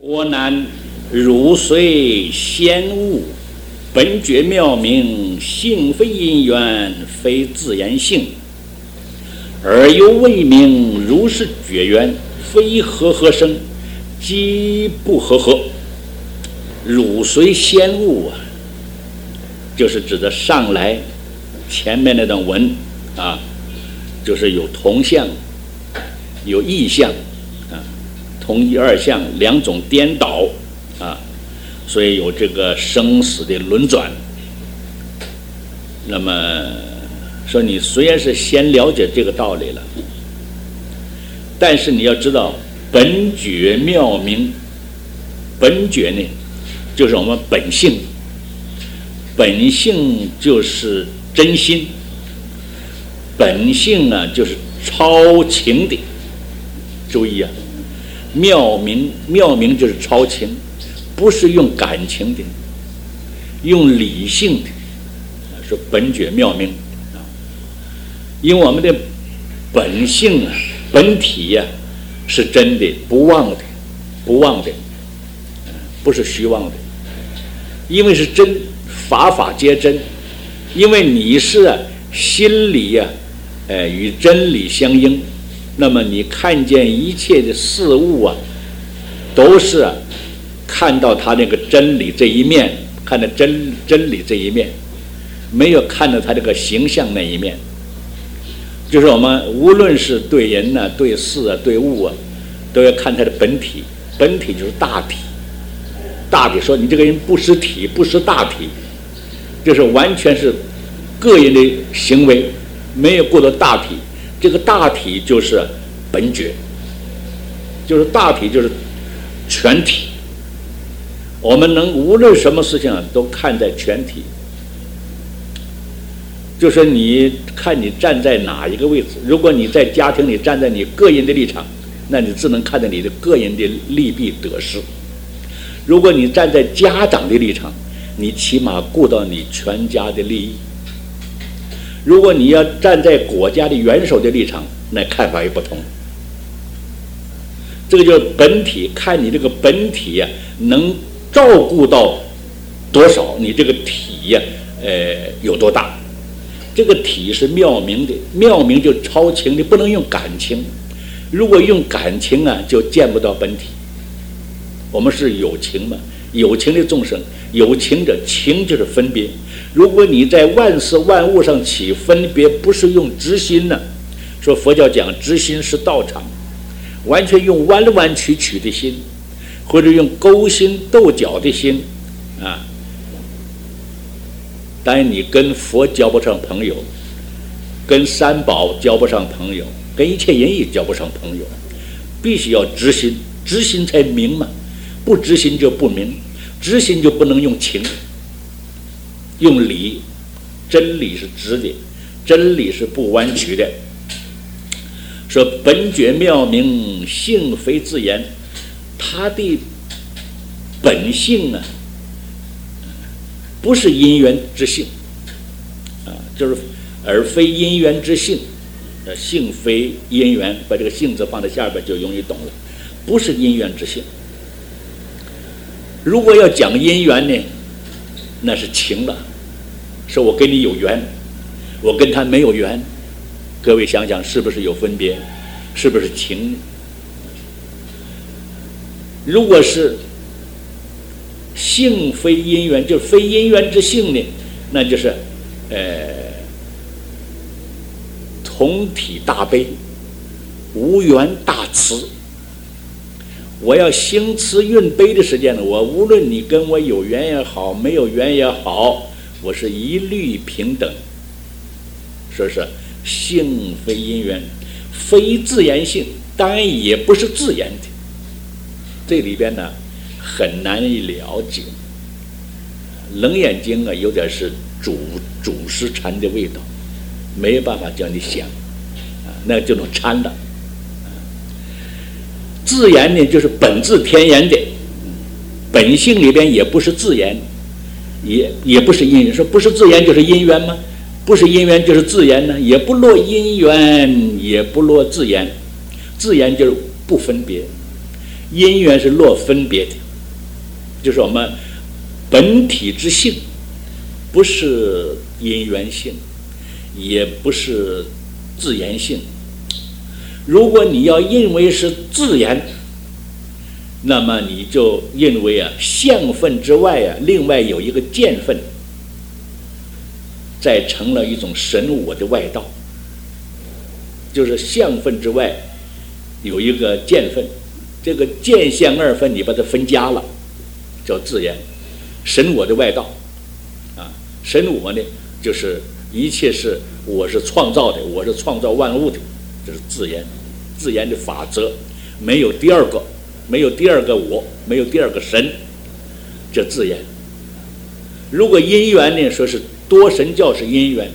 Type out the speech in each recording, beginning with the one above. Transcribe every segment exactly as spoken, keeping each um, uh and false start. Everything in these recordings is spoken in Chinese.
我南入水仙物，本觉妙明，性非因缘，非自然性。而有为名，如是觉缘，非和合生，即不和合。入水仙物啊，就是指的上来前面那段文啊，就是有同相，有异相啊，同一二相两种颠倒啊，所以有这个生死的轮转。那么说你虽然是先了解这个道理了，但是你要知道本觉妙明，本觉呢就是我们本性，本性就是真心，本性啊就是超情的。注意啊，妙明妙明就是超情，不是用感情的，用理性的，说本觉妙明啊。因为我们的本性啊，本体呀、啊、是真的，不妄的，不妄的，不是虚妄的。因为是真，法法皆真。因为你是啊心理呀、啊，呃与真理相应，那么你看见一切的事物啊，都是啊看到他那个真理这一面，看到真真理这一面，没有看到他这个形象那一面。就是我们无论是对人呢、啊、对事啊、对物啊，都要看他的本体。本体就是大体。大体说你这个人不识体，不识大体，这是完全是个人的行为，没有过到大体。这个大体就是本觉，就是大体就是全体。我们能无论什么事情都看在全体，就是你看你站在哪一个位置。如果你在家庭里站在你个人的立场，那你只能看到你的个人的利弊得失。如果你站在家长的立场，你起码顾到你全家的利益。如果你要站在国家的元首的立场，那看法也不同。这个就是本体，看你这个本体呀、啊，能照顾到多少，你这个体呀、啊，呃，有多大。这个体是妙明的，妙明就超情的，不能用感情。如果用感情啊，就见不到本体。我们是有情嘛，有情的众生，有情者，情就是分别。如果你在万事万物上起分别，不是用直心呢？说佛教讲直心是道场，完全用弯弯曲曲的心，或者用勾心斗角的心啊。当然，你跟佛交不上朋友，跟三宝交不上朋友，跟一切人也交不上朋友，必须要直心，直心才明嘛。不直心就不明，直心就不能用情，用理。真理是直的，真理是不弯曲的。说本觉妙明，性非自然，他的本性啊，不是因缘之性啊，就是而非因缘之性。呃，性非因缘，把这个性字放在下边就容易懂了，不是因缘之性。如果要讲因缘呢，那是情了，说我跟你有缘，我跟他没有缘。各位想想，是不是有分别？是不是情？如果是性非因缘，就是非因缘之性呢，那就是呃同体大悲，无缘大慈。我要行慈运悲的时间呢，我无论你跟我有缘也好，没有缘也好，我是一律平等。说是性非因缘，非自然性，当然也不是自然的。这里边呢很难以了解。楞严经啊，有点是主主师禅的味道，没有办法叫你想啊，那就能禅了。自然呢，就是本自天然的，本性里边也不是自然，也也不是因缘。说不是自然就是因缘吗？不是因缘就是自然呢？也不落因缘，也不落自然。自然就是不分别， 因缘是落分别的，就是我们本体之性，不是因缘性，也不是自然性。如果你要认为是自然，那么你就认为啊，相分之外啊，另外有一个见分，再成了一种神我的外道，就是相分之外有一个见分，这个见相二分你把它分家了，叫自然。神我的外道啊，神我呢就是一切是我是创造的，我是创造万物的，这是自然，自然的法则，没有第二个，没有第二个我，没有第二个神，这自然。如果因缘呢，说是多神教是因缘，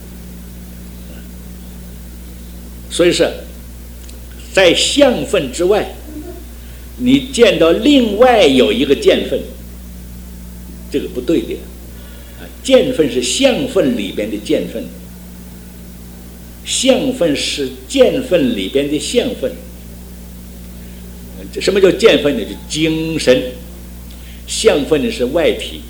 所以是在相分之外，你见到另外有一个见分，这个不对的。见分是相分里边的见分，相分是见分里边的相分。什么叫见分呢？就精神。相分呢是外体，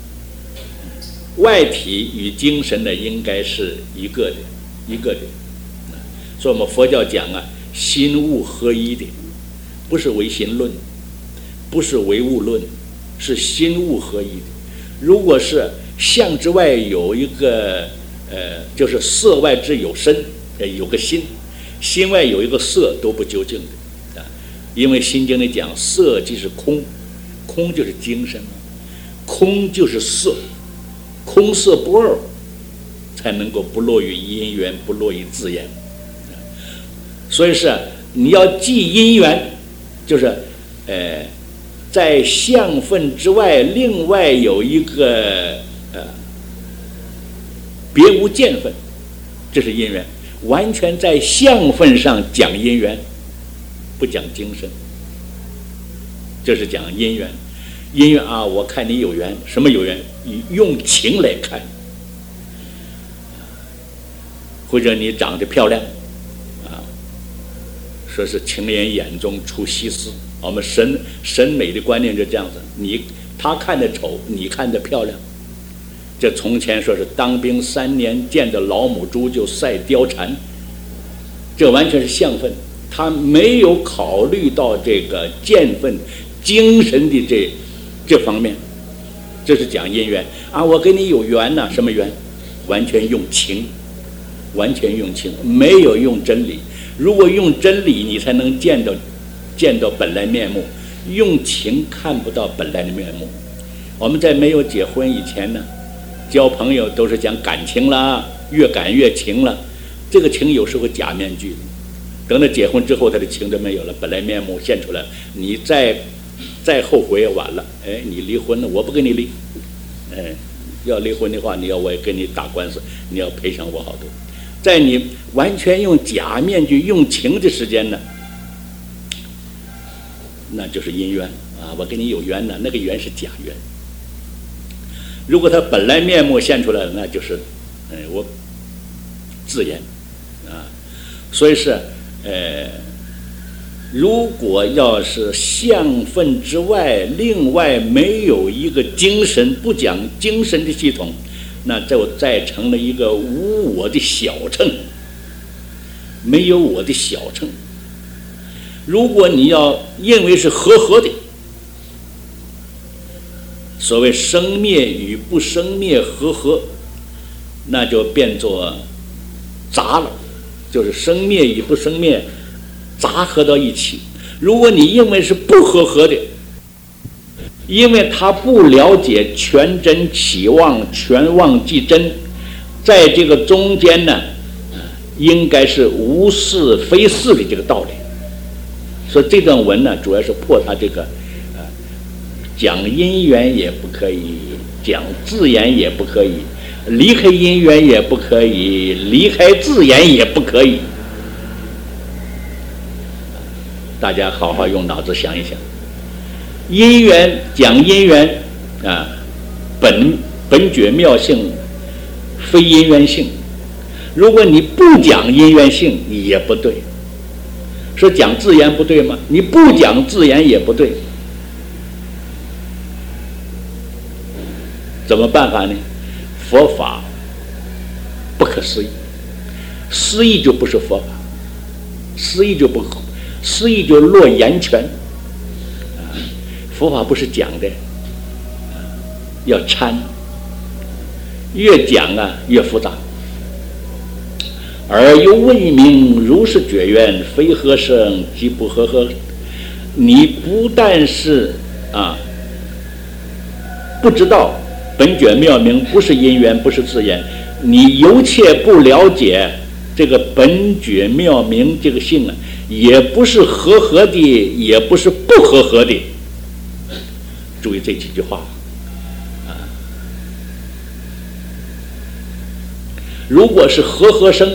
外体与精神呢应该是一个的，一个的。所以我们佛教讲啊，心物合一的，不是唯心论，不是唯物论，是心物合一的。如果是相之外有一个呃，就是色外之有身，呃，有个心，心外有一个色，都不究竟的啊。因为心经里讲，色即是空，空就是精神，空就是色，空色不二，才能够不落于因缘，不落于自然。所以是你要记因缘，就是呃，在相分之外，另外有一个呃别无见分，这是因缘。完全在相分上讲因缘，不讲精神，这是讲因缘。因缘啊，我看你有缘，什么有缘？用情来看，或者你长得漂亮啊，说是情人眼中出西施。我们审审美的观念就这样子，你他看得丑，你看得漂亮。这从前说是当兵三年，见着老母猪就赛貂蝉，这完全是相分，他没有考虑到这个见分、精神的这这方面。这是讲因缘啊，我跟你有缘呐、啊，什么缘？完全用情，完全用情，没有用真理。如果用真理，你才能见到见到本来面目，用情看不到本来的面目。我们在没有结婚以前呢，交朋友都是讲感情啦，越感越情了。这个情有时候假面具，等到结婚之后，他的情都没有了，本来面目现出来，你再再后悔也晚了。哎，你离婚了，我不跟你离。哎，要离婚的话，你要我也跟你打官司，你要赔偿我好多。在你完全用假面具、用情的时间呢，那就是因缘啊！我跟你有缘呢，那个缘是假缘。如果他本来面目现出来了，那就是，哎，我自然啊。所以是，呃，如果要是相分之外，另外没有一个精神，不讲精神的系统，那就再成了一个无我的小乘，没有我的小乘。如果你要认为是和合的，所谓生灭与不生灭和合，那就变作杂了，就是生灭与不生灭杂合到一起。如果你认为是不和合的，因为他不了解全真起妄，全妄即真，在这个中间呢，应该是无是非是的这个道理。所以这段文呢，主要是破他这个，呃，讲因缘也不可以，讲自然也不可以，离开因缘也不可以，离开自然也不可以。大家好好用脑子想一想，因缘讲因缘啊，本本觉妙性，非因缘性。如果你不讲因缘性，也不对。 说讲自然不对吗？你不讲自然也不对，怎么办法呢？佛法不可思议，思议就不是佛法，思议就不思议就落言权。佛法不是讲的，要参，越讲啊越复杂。而又未明如是觉缘，非和声即不和合。你不但是啊不知道本觉妙明不是因缘不是自然，你犹且不了解这个本觉妙明这个性啊，也不是和合的，也不是不和合的。注意这几句话啊！如果是和合生，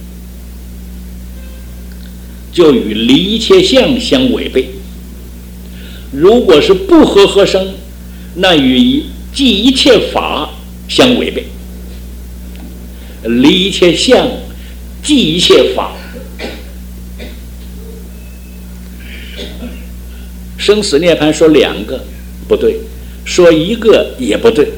就与离一切相相违背；如果是不和合生，那与即一切法相违背。离一切相，即一切法。生死涅槃说两个不对，说一个也不对。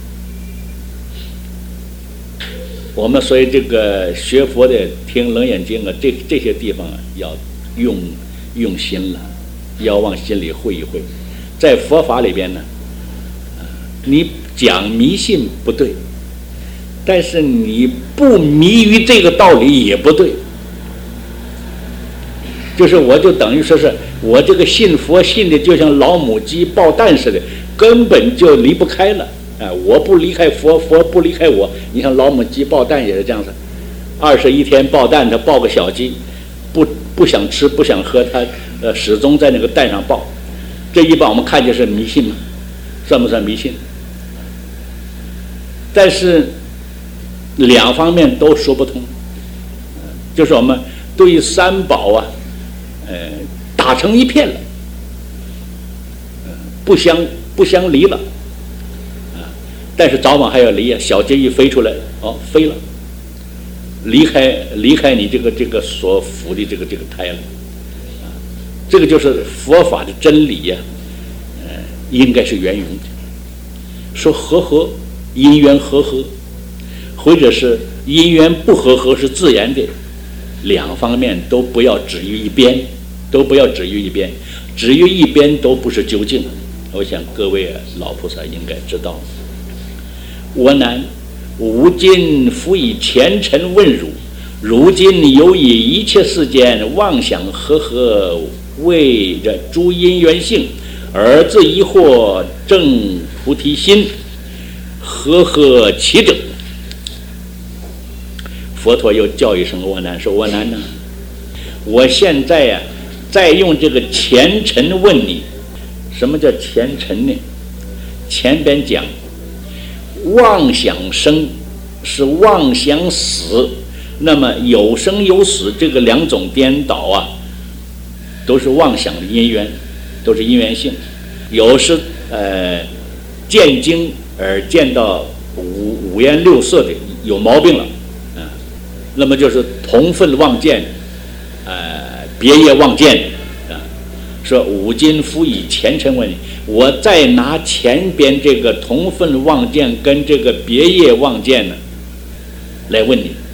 我们所以这个学佛的听《楞严经》啊，这这些地方啊，要用用心了，要往心里会一会。在佛法里边呢，你讲迷信不对，但是你不迷于这个道理也不对。就是我就等于说是我这个信佛信的就像老母鸡抱蛋似的，根本就离不开了。啊，我不离开佛，佛不离开我。你像老母鸡抱蛋也是这样子，二十一天抱蛋，它抱个小鸡，不不想吃不想喝，它呃始终在那个蛋上抱。这一把我们看就是迷信嘛，算不算迷信？但是两方面都说不通，就是我们对于三宝啊，呃，打成一片了，不相不相离了。但是早晚还要离啊！小鸡一飞出来，哦，飞了，离开离开你这个这个所伏的这个这个胎了，啊，这个就是佛法的真理呀、啊，呃，应该是圆融的。说和合，因缘和合，或者是因缘不和合是自然的，两方面都不要止于一边，都不要止于一边，止于一边都不是究竟。我想各位老菩萨应该知道。我难，吾今复以前尘问汝，如今犹以一切世间妄想和合，为着诸因缘性，而自疑惑正菩提心，和合其者。佛陀又叫一声我难，说我难呢，我现在呀、啊，在用这个前尘问你，什么叫前尘呢？前边讲。妄想生是妄想死，那么有生有死这个两种颠倒啊，都是妄想的因缘，都是因缘性。有是呃见经而见到五五颜六色的有毛病了啊，那么就是同分妄见，呃别业妄见啊。说吾今复以前尘问你。我再拿前边这个同分妄见跟这个别业妄见呢，来问你，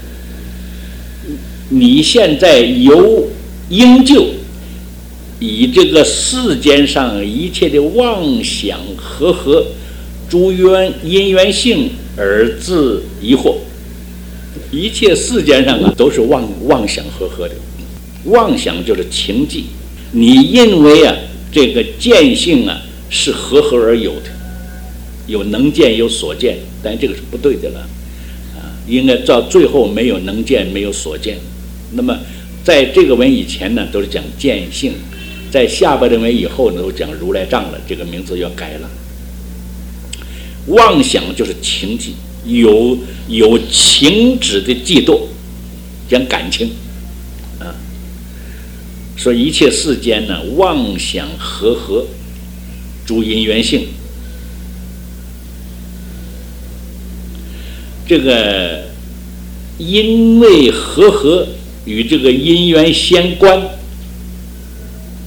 你现在由应就以这个世间上一切的妄想和合诸缘因缘性而自疑惑，一切世间上啊都是妄妄想和合的，妄想就是情迹，你因为啊这个见性啊是和合而有的，有能见有所见，但这个是不对的了啊！应该到最后没有能见没有所见。那么在这个文以前呢都是讲见性，在下边的文以后呢都讲如来藏了，这个名字要改了。妄想就是情迹，有有情执的嫉妒，讲感情啊。说一切世间呢妄想和合诸因缘性，这个因为和合与这个因缘相关，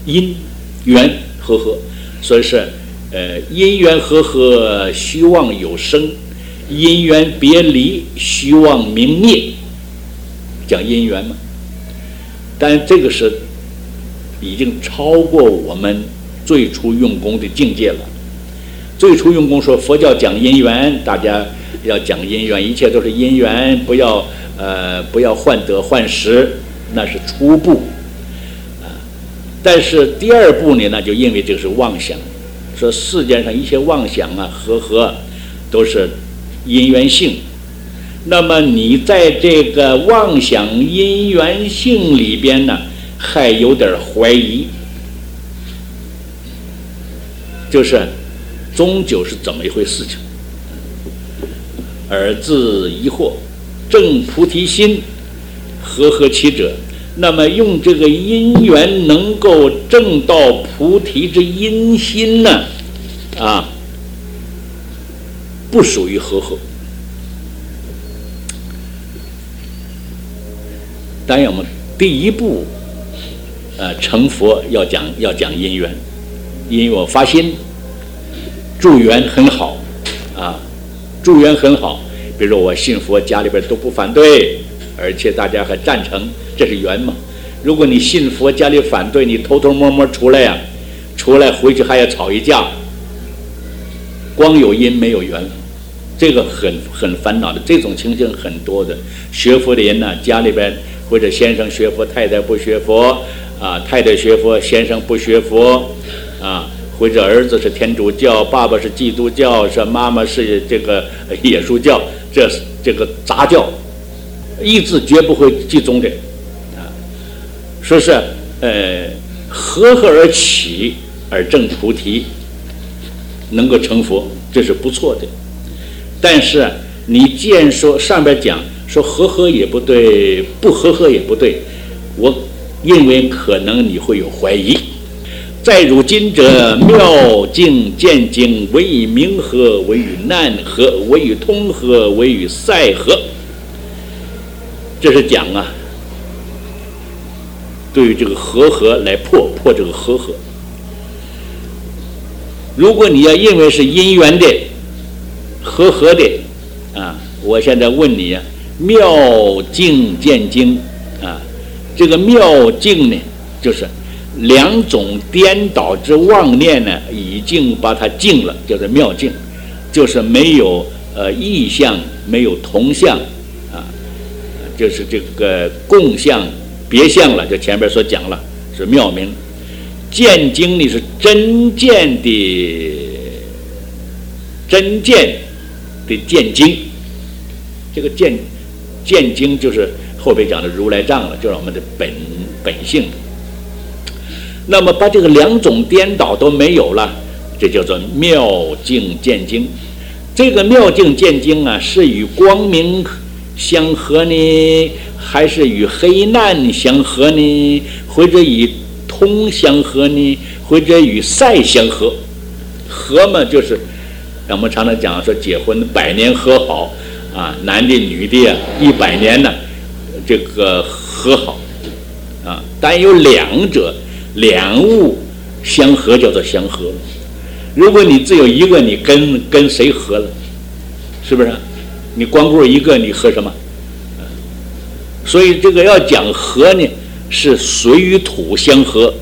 因缘和合，所以是呃因缘和合，虚妄有生；因缘别离，虚妄明灭。讲因缘嘛，但这个是已经超过我们最初用功的境界了。最初用功说佛教讲因缘，大家要讲因缘，一切都是因缘，不要呃不要患得患失，那是初步啊。但是第二步呢，那就因为这个是妄想，说世界上一切妄想啊和合都是因缘性。那么你在这个妄想因缘性里边呢，还有点怀疑，就是终究是怎么一回事情，而自疑惑，正菩提心，和合其者。那么用这个因缘能够证到菩提之因心呢，啊，不属于和合。当然，我们第一步，呃，成佛要讲要讲因缘，因为我发心助缘很好，啊，助缘很好。比如说我信佛，家里边都不反对，而且大家还赞成，这是缘嘛。如果你信佛，家里反对，你偷偷摸摸出来呀、啊，出来回去还要吵一架，光有因没有缘，这个很很烦恼的。这种情形很多的。学佛的人呢、啊，家里边。或者先生学佛，太太不学佛啊，太太学佛，先生不学佛啊，或者儿子是天主教，爸爸是基督教，是妈妈是这个耶稣教，这这个杂教，意志绝不会集中的啊。说是呃和合而起而证菩提，能够成佛，这是不错的。但是你既然说上边讲。说和合也不对，不和合也不对，我认为可能你会有怀疑。在如今者，妙境见经，为以明和，为与难和，为与通和，为与赛和。这是讲啊，对于这个和合来破破这个和合。如果你要认为是因缘的、和合的啊，我现在问你啊。妙境见经啊，这个妙境呢，就是两种颠倒之妄念呢，已经把它净了，叫做妙境，就是没有呃异相，没有同相啊，就是这个共相、别相了。就前边所讲了，是妙明。见经呢是真见的，真见的见经，这个见。见经就是后边讲的如来藏了，就是我们的本本性。那么把这个两种颠倒都没有了，这叫做妙境见经。这个妙境见经啊，是与光明相合呢，还是与黑暗相合呢？或者与通相合呢？或者与赛相合？合嘛，就是我们常常讲说结婚百年和好。啊，男的女的啊，一百年呢，这个和好啊，但有两者两物相合，叫做相合。如果你只有一个，你跟跟谁合了？是不是？你光顾一个，你合什么？啊、所以这个要讲和呢，是水与土相合。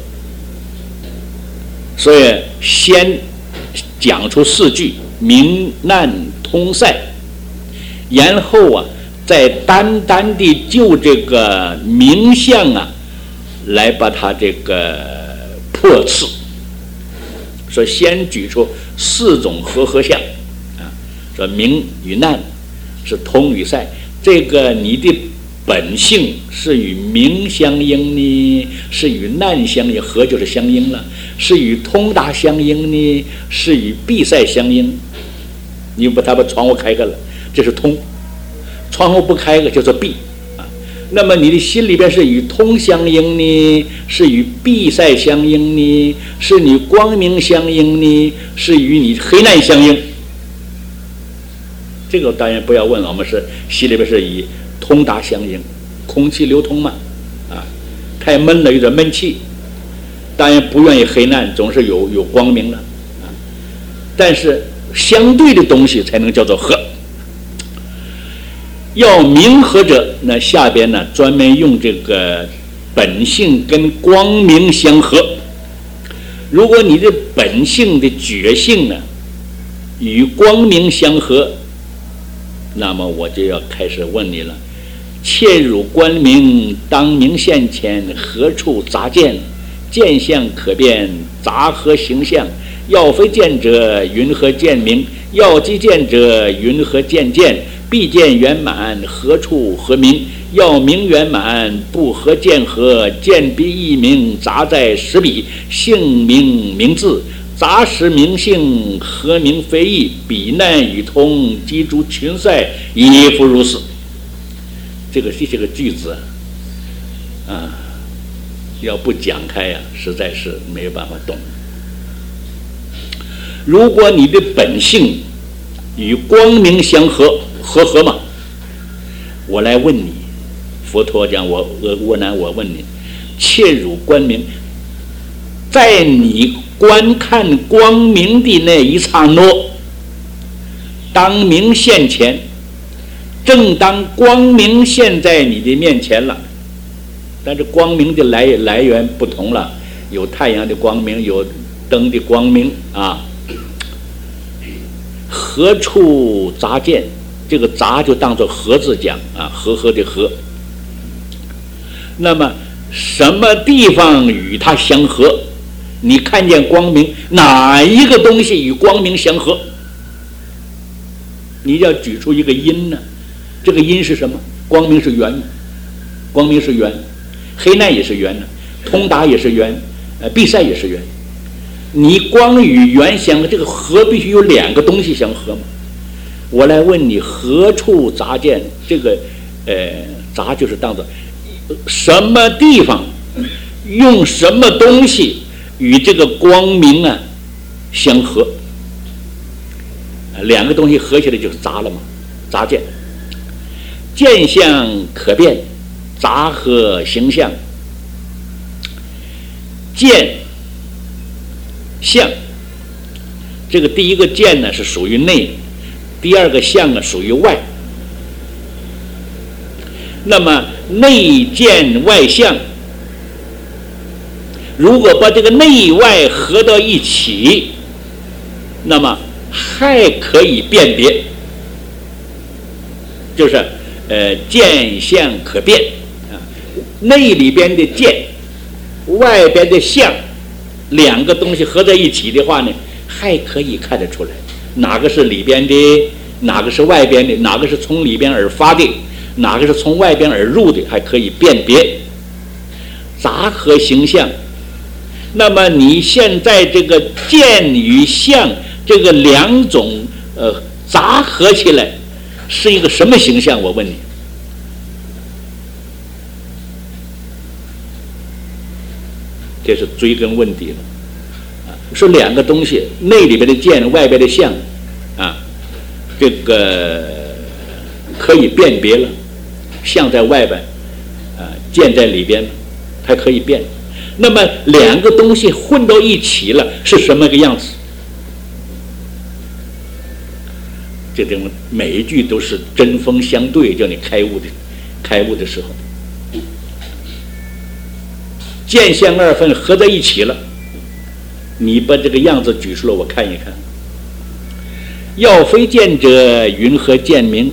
所以先讲出四句：明难通赛。然后啊，再单单的就这个名相啊，来把它这个破斥。说先举出四种和合相啊，说明与难是通与赛，这个你的本性是与明相应呢，是与难相应，和就是相应了，是与通达相应呢，是与闭赛相应。你把它把窗户开开了，这是通；窗户不开个叫做闭啊。那么你的心里边是与通相应呢，是与闭塞相应呢，是与光明相应呢，是与你黑暗相应。这个当然不要问了，我们是心里边是以通达相应，空气流通嘛，啊，太闷了有点闷气， 当然不愿意黑暗，总是有有光明了啊。但是相对的东西才能叫做和。要明和者，那下边呢专门用这个本性跟光明相合。如果你的本性的觉性呢与光明相合，那么我就要开始问你了：切汝光明，当明现前，何处杂见？见相可变，杂合形象。要非见者，云何见明？要即见者，云何见见？必见圆满，何处合明？要明圆满，不合见合。见必异明，杂在实彼。性名名字，杂实名性，合名非异。彼难与通，击诸群赛，亦复如是。这个这些个句子啊，啊要不讲开呀、啊，实在是没有办法懂。如果你的本性与光明相合，合合嘛？我来问你，佛陀讲我我难我问你，切汝光明，在你观看光明的那一刹那，当明现前，正当光明现在你的面前了，但是光明的来来源不同了，有太阳的光明，有灯的光明啊。何处杂见？这个杂就当作和字讲啊，和合的和。那么什么地方与它相合？你看见光明，哪一个东西与光明相合？你要举出一个因呢？这个因是什么？光明是圆，光明是圆，黑暗也是圆的，通达也是圆，呃，闭塞也是圆。你光与圆相合，这个和必须有两个东西相合嘛？我来问你，何处杂见？这个，呃，杂就是当作什么地方，用什么东西与这个光明啊相合？两个东西合起来就是杂了嘛？杂见，见相可变，杂合形象。见相，这个第一个见呢是属于内，第二个相呢属于外。那么内见外相，如果把这个内外合到一起，那么还可以辨别，就是呃见相可辨啊，内里边的见，外边的相。两个东西合在一起的话呢，还可以看得出来哪个是里边的，哪个是外边的，哪个是从里边而发的，哪个是从外边而入的，还可以辨别。杂合形象，那么你现在这个见与相这个两种呃杂合起来，是一个什么形象？我问你。这是追根问底了，啊，说两个东西，内里边的见，外边的相，啊，这个可以辨别了，相在外边，啊，见在里边，它可以辨。那么两个东西混到一起了，是什么个样子？这种每一句都是针锋相对，叫你开悟的，开悟的时候。见相二分合在一起了，你把这个样子举出来我看一看。要非见者，云何见明？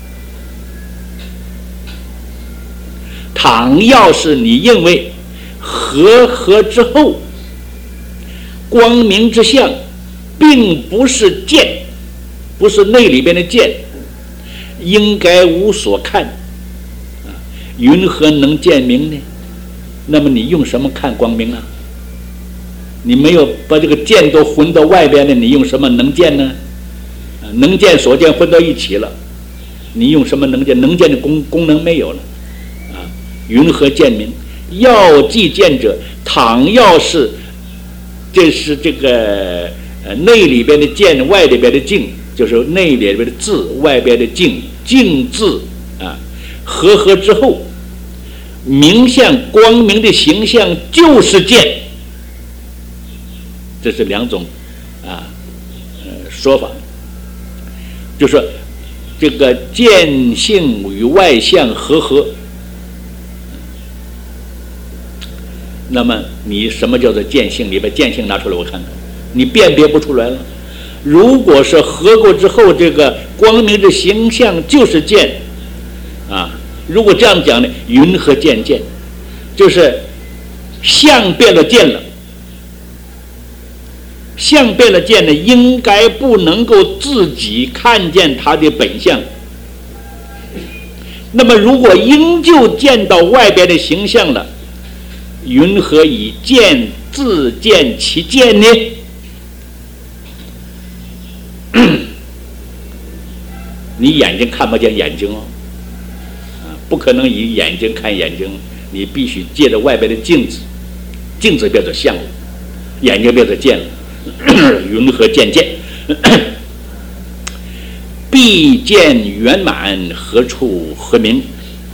倘要是你认为和合之后，光明之相并不是见，不是内里边的见，应该无所看啊，云何能见明呢？那么你用什么看光明啊？你没有把这个见都混到外边的，你用什么能见呢？能见所见混到一起了，你用什么能见？能见的功功能没有了啊！云何见明？要即见者，倘要是这是这个呃内里边的见，外里边的净，就是内里边的字，外边的净，净字啊，合合之后。明相光明的形象就是见， 这是两种啊呃说法，就说这个见性与外相合合。那么你什么叫做见性？你把见性拿出来我看看，你辨别不出来了。如果是合过之后，这个光明的形象就是见啊。如果这样讲呢，云和见见，就是相变了见了。相变了见呢，应该不能够自己看见它的本相。那么如果应就见到外边的形象了，云何以见自见其见呢？你眼睛看不见眼睛哦，啊，不可能以眼睛看眼睛，你必须借着外边的镜子，镜子变作相了，眼睛变作见了，云何见见？必见圆满，何处和明？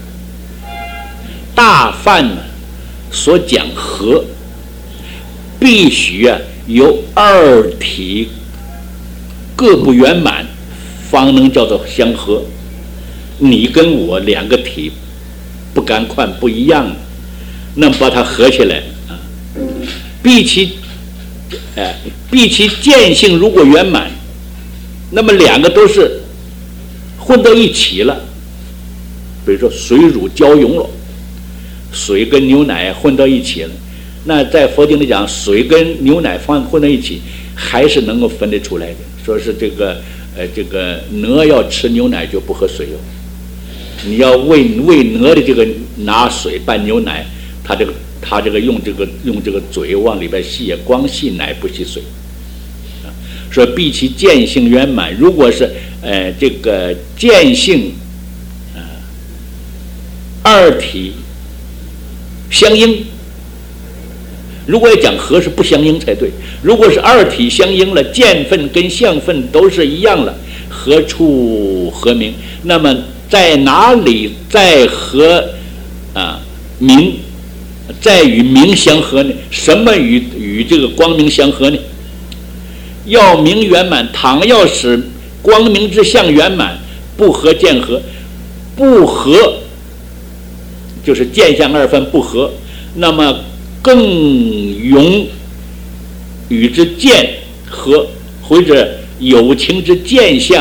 大梵呢所讲和，必须啊有二体各不圆满，方能叫做相合。你跟我两个体不干宽不一样，那么把它合起来啊，必其哎，必其见性如果圆满，那么两个都是混到一起了。比如说水乳交融了，水跟牛奶混到一起了，那在佛经里讲，水跟牛奶放混在一起，还是能够分得出来的。说是这个呃，这个鹅要吃牛奶就不喝水哦。你要喂喂鹅的这个拿水拌牛奶，它这个它这个用这个用这个嘴往里边吸，光吸奶不吸水。啊，说必其见性圆满，如果是呃这个见性啊、呃、二体相应，如果要讲和是不相应才对。如果是二体相应了，见分跟相分都是一样了，何处和明？那么在哪里再和啊明，再与明相合呢？什么与与这个光明相合呢？要明圆满，倘要使光明之相圆满，不合见合，不合就是见相二分不合，那么更永与之见合，或者有情之见相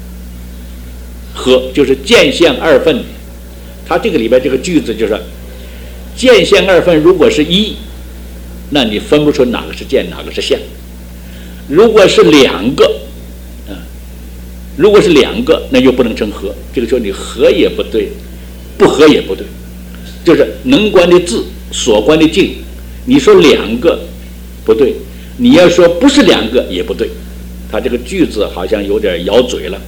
合，就是见相二分。它这个里边这个句子就是见相二分，如果是一，那你分不出哪个是见哪个是相。如果是两个啊，如果是两个，那就不能成合。这个时候你合也不对，不合也不对，就是能观的字，所观的境。你说两个不对，你要说不是两个也不对。他这个句子好像有点咬嘴了，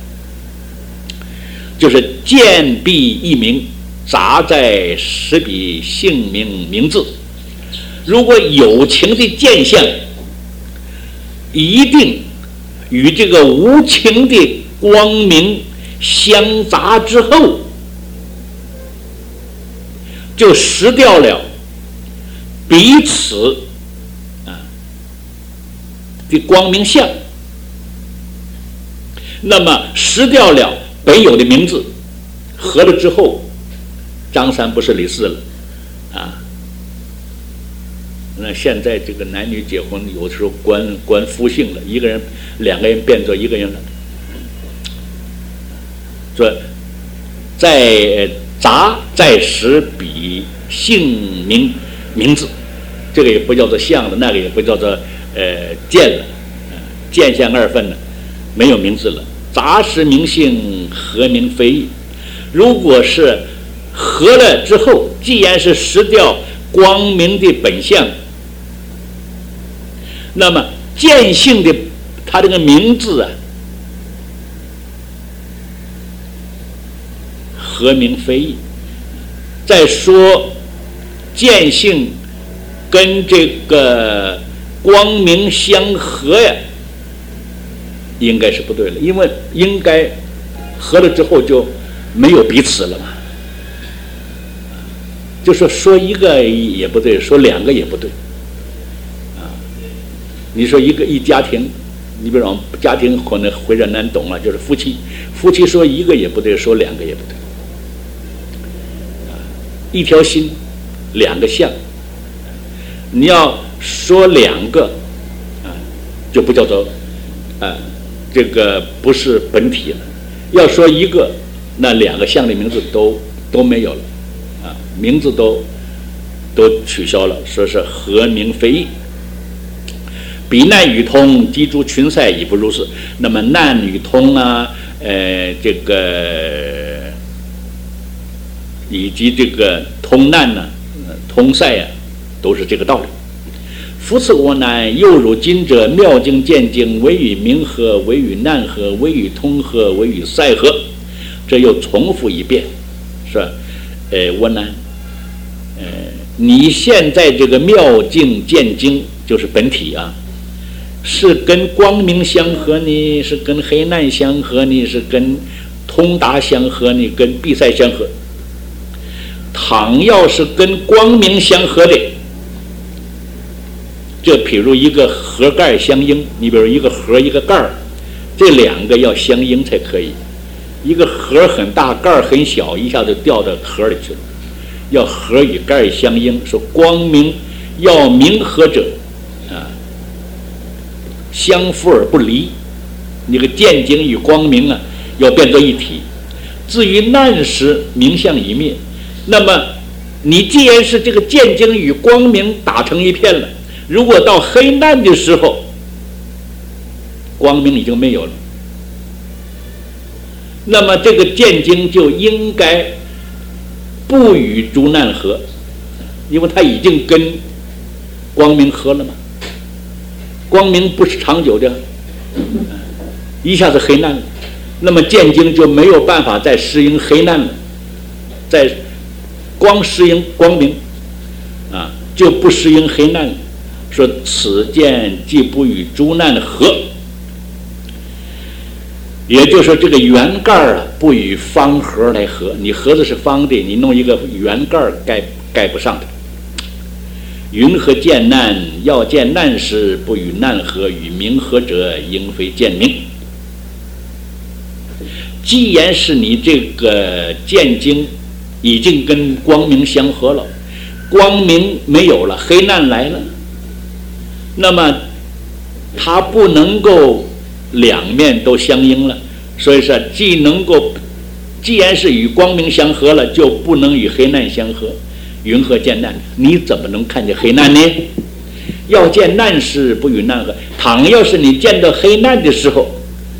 就是见必一明，杂在识彼姓名名字。如果有情的见相一定与这个无情的光明相杂之后，就失掉了彼此啊的光明相，那么失掉了本有的名字。合了之后，张三不是李四了啊。那现在这个男女结婚，有的时候关关夫姓了，一个人两个人变作一个人了。说在杂在识彼姓名名字，这个也不叫做相了，那个也不叫做呃见了，呃、见相二分了，没有名字了。杂识名姓，合名非异。如果是合了之后，既然是失掉光明的本相，那么见性的他这个名字啊，合名非异。再说见性跟这个光明相合呀，应该是不对了，因为应该合了之后就没有彼此了嘛。就说说一个也不对，说两个也不对啊。 你说一个一家庭，你比如说家庭可能或者难懂了，就是夫妻，夫妻说一个也不对，说两个也不对，一条心，两个相。你要说两个，啊，就不叫做，啊，这个不是本体了。要说一个，那两个相的名字都都没有了，啊，名字都都取消了，说是和名非异。彼难与通，击诸群赛已不如是。那么难与通啊，呃，这个以及这个通难呢、啊、通赛啊，都是这个道理。夫此我难，又如今者妙经见经，唯与明和，唯与难和，唯与通和，唯与赛和，这又重复一遍，是吧？呃，我难，呃，你现在这个妙境见经就是本体啊，是跟光明相合呢，是跟黑暗相合呢，是跟通达相合呢，跟闭塞相合。倘要是跟光明相合的，就譬如一个盒盖相应，你比如一个盒一个盖儿，这两个要相应才可以。一个盒很大，盖儿很小，一下就掉到盒里去了。要盒与盖相应，说光明要明和者啊，相辅而不离。那个见经与光明啊，要变作一体。至于难时，明相已灭。那么你既然是这个见经与光明打成一片了，如果到黑暗的时候，光明已经没有了，那么这个见经就应该不与诸难合，因为它已经跟光明合了嘛。光明不是长久的，一下子黑暗了，那么见经就没有办法再适应黑暗了，再光适应光明啊，就不适应黑暗了。说此见既不与诸难合，也就是说这个圆盖啊不与方盒来合。你盒子是方的，你弄一个圆盖盖盖不上的。云何见难？要见难时，不与难合，与明合者，应非见明。既然是你这个见经已经跟光明相合了，光明没有了，黑暗来了，那么它不能够两面都相应了，所以说既能够，既然是与光明相合了，就不能与黑暗相合。云何见难？你怎么能看见黑暗呢？要见难时，不与难合。倘要是你见到黑暗的时候，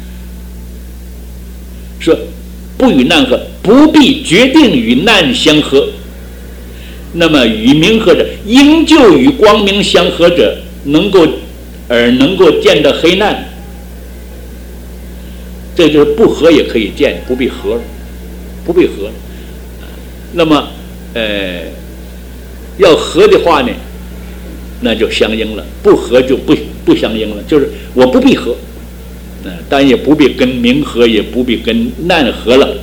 说不与难合，不必决定与难相合，那么与明合者，应就与光明相合者，能够而能够见到黑暗，这就是不合也可以见，不必合了，不必合了。那么呃要合的话呢，那就相应了；不合就不不相应了。就是我不必合，呃，但也不必跟明合，也不必跟难合了。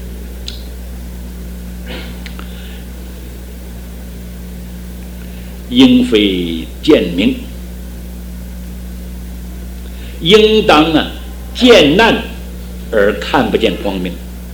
应非见明，应当啊见难而看不见光明。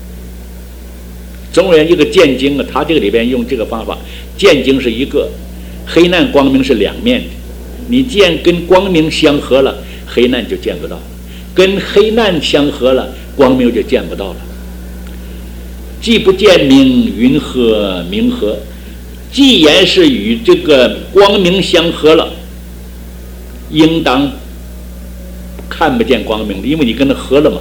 中原一个见经啊，他这个里边用这个方法，见经是一个，黑暗光明是两面的。你既然跟光明相合了，黑暗就见不到了；跟黑暗相合了，光明就见不到了。既不见明，云何明合？既然是与这个光明相合了，应当看不见光明的，因为你跟它合了嘛。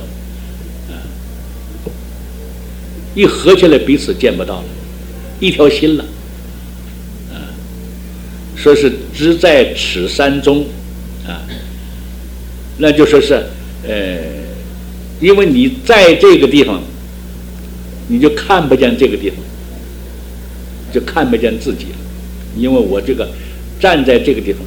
一合起来，彼此见不到了，一条心了，啊，说是只在此山中，啊，那就说是，呃，因为你在这个地方，你就看不见这个地方，就看不见自己了，因为我这个站在这个地方，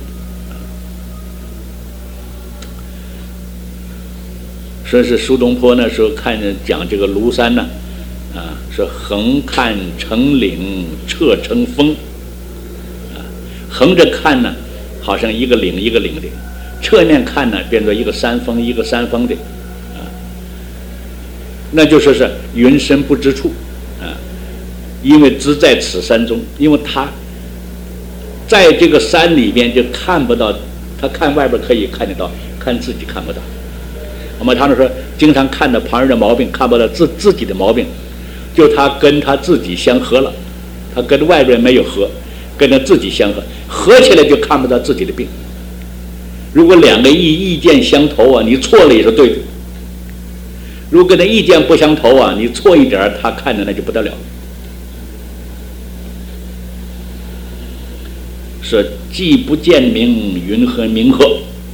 说是苏东坡那时候看着讲这个庐山呢。啊，说横看成岭，侧成峰。啊，横着看呢，好像一个岭一个岭的； 侧面看呢，变作一个山峰一个山峰的，啊，那就说是云深不知处，啊，因为只在此山中，因为他在这个山里边就看不到，他看外边可以看得到，看自己看不到。我们常常说，经常看到旁人的毛病，看不到自自己的毛病，就他跟他自己相合了，他跟外边没有合，跟他自己相合，合起来就看不到自己的病。如果两个意意见相投啊，你错了也是对的；如果跟他意见不相投啊，你错一点，他看着那就不得了。说既不见明，云何明何？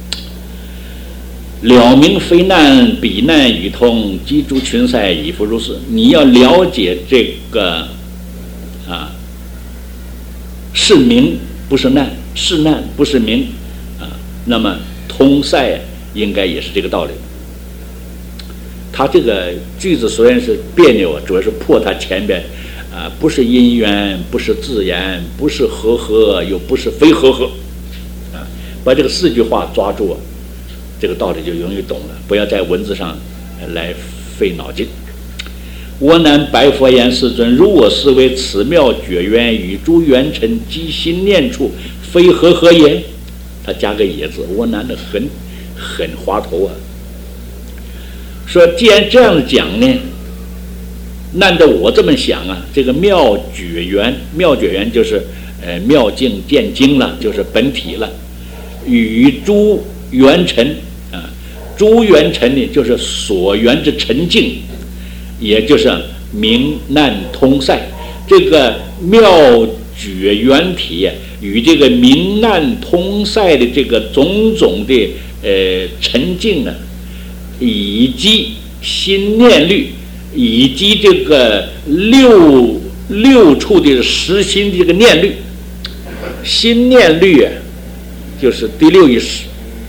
了明非难，彼难与通，击诸群塞，以复如是。你要了解这个啊，是明不是难，是难不是明啊。那么通塞应该也是这个道理。他这个句子虽然是别扭啊，主要是破他前边啊，不是因缘，不是自然，不是和合，又不是非和合啊，把这个四句话抓住啊。这个道理就容易懂了，不要在文字上来费脑筋。我南白佛言：世尊，如我思维此妙觉缘与诸缘尘即心念处，非和合也。他加个也字，我南的很很滑头啊。说既然这样讲呢，按照我这么想啊，这个妙觉缘，妙觉缘就是呃妙境见经了，就是本体了，与诸缘尘啊，诸缘尘呢，就是所缘之尘境，也就是明难通塞。这个妙觉缘体与这个明难通塞的这个种种的呃尘境呢，以及心念律，以及这个六六处的实心的这个念律，心念律啊，就是第六意识。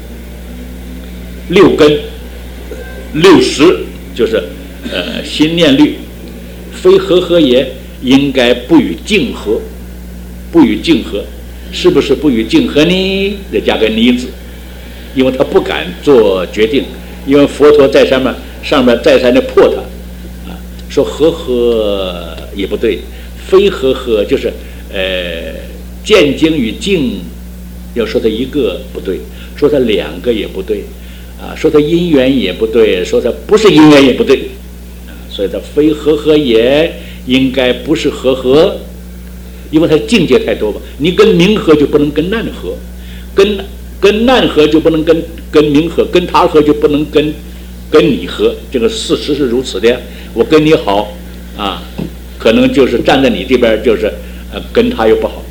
六根六识就是呃心念律，非和合也，应该不与境合，不与境合，是不是不与境合呢？得加个你字，因为他不敢做决定，因为佛陀在上面上面再三的破他啊，说和合也不对，非和合就是呃见经与境，要说他一个不对，说他两个也不对。啊，说它因缘也不对，说它不是因缘也不对，啊，所以它非和合也，应该不是和合，因为它境界太多吧。你跟明合就不能跟难合，跟跟难合就不能跟跟明合，跟他合就不能跟跟你合，这个事实是如此的。我跟你好啊，可能就是站在你这边，就是呃跟他又不好。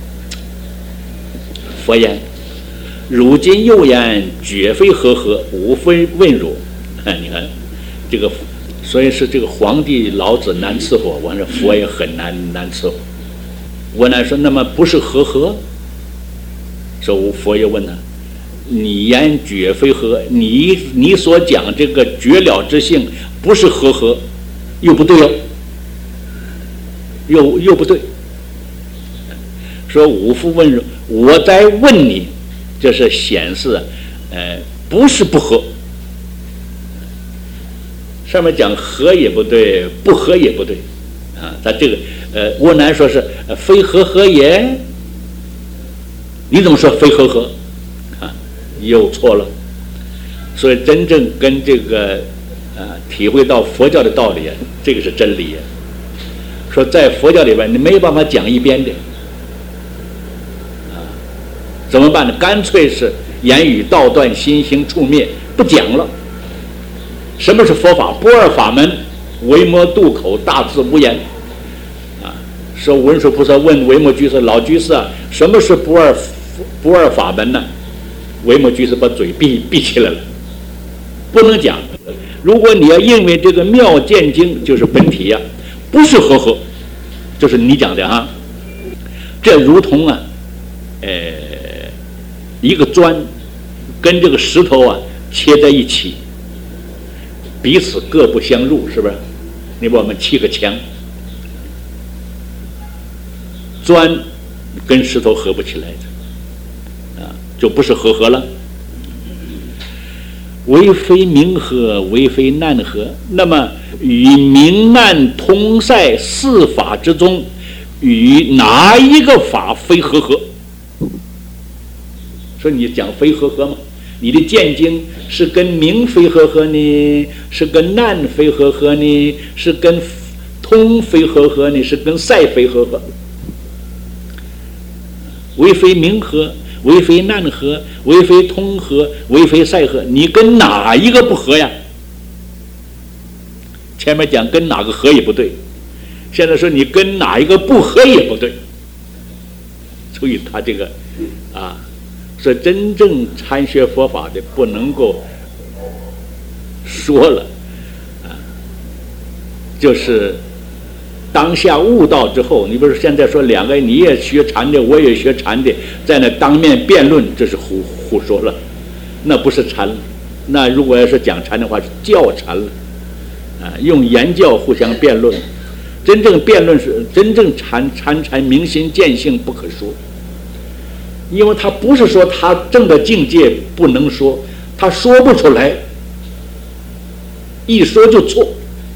佛言。汝今又言绝非和合，无非问汝。哎，你看这个，所以是这个皇帝老子难伺候，完了佛也很难难伺候。我呢说，那么不是和合？说佛又问他：你言绝非和，你你所讲这个绝了之性不是和合，又不对哦，又又不对。说吾复问汝，我在问你。这是显示，呃，不是不合。上面讲合也不对，不合也不对，啊，他这个，呃，沃南说是、呃、非和合也，你怎么说非和合？啊，又错了。所以真正跟这个，啊，体会到佛教的道理啊，这个是真理啊。说在佛教里边，你没有办法讲一遍的。怎么办呢？干脆是言语道断，心行处灭，不讲了。什么是佛法？不二法门，维摩渡口，大智无言。啊，说文殊菩萨问维摩居士：“老居士啊，什么是不二不二法门呢？”维摩居士把嘴闭闭起来了，不能讲。如果你要认为这个妙见经就是本体呀、啊，不是和合，就是你讲的啊。这如同啊，呃。一个砖跟这个石头啊切在一起，彼此各不相入，是不是？你把我们砌个墙，砖跟石头合不起来的，啊，就不是和合了。 为非明和，为非难和。那么与明难通塞四法之中，与哪一个法非和合？说你讲非和合吗？你的见经是跟明非和合呢，是跟难非和合呢，是跟通非和合呢，是跟塞非和合？为非明和，为非难和，为非通和，为非塞和，你跟哪一个不合呀？前面讲跟哪个合也不对，现在说你跟哪一个不合也不对。所以他这个啊，说真正参学佛法的不能够说了啊，就是当下悟道之后，你不是现在说两个你也学禅的，我也学禅的，在那当面辩论，这是胡胡说了，那不是禅了。那如果要是讲禅的话，是教禅了啊，用言教互相辩论。真正辩论是真正禅禅禅明心见性不可说，因为他不是说他证的境界不能说，他说不出来，一说就错。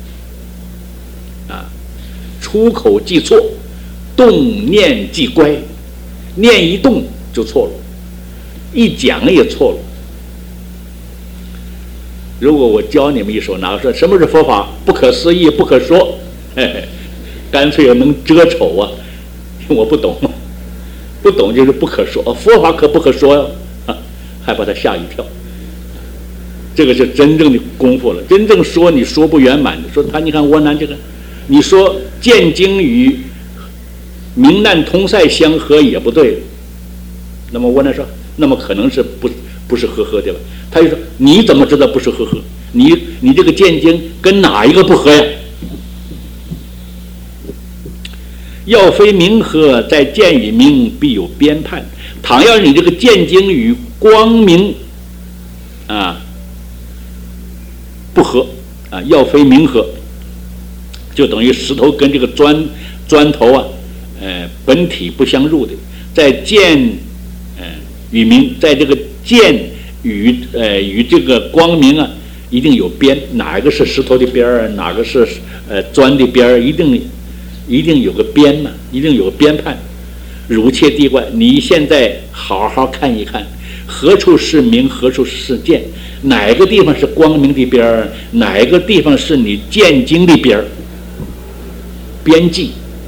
出口即错，动念即乖，念一动就错了，一讲也错了。如果我教你们一手，哪个说什么是佛法？不可思议，不可说，嘿嘿，干脆能遮丑啊！我不懂，不懂就是不可说，佛法可不可说呀、啊？还把他吓一跳。这个是真正的功夫了，真正说你说不圆满的，说他你看窝囊这个。你说见经与明难通塞相合也不对，那么我呢说，那么可能是不不是和合对吧？他就说你怎么知道不是和合？你你这个见经跟哪一个不合呀？要非明和，在见与明必有边判。倘要你这个见经与光明啊不合啊，要非明和。就等于石头跟这个砖砖头啊，呃，本体不相入的，在见，呃，与明，在这个见与呃与这个光明啊，一定有边，哪一个是石头的边儿，哪个是呃砖的边儿，一定一定有个边嘛，一定有个边判。如切地观，你现在好好看一看，何处是明，何处是见，哪个地方是光明的边儿，哪一个地方是你见经的边儿。边际，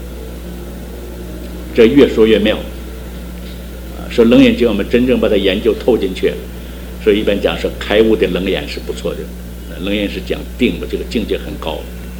这越说越妙啊！说楞严经，我们真正把它研究透进去，所以一般讲说开悟的楞严是不错的，楞严是讲定的，这个境界很高。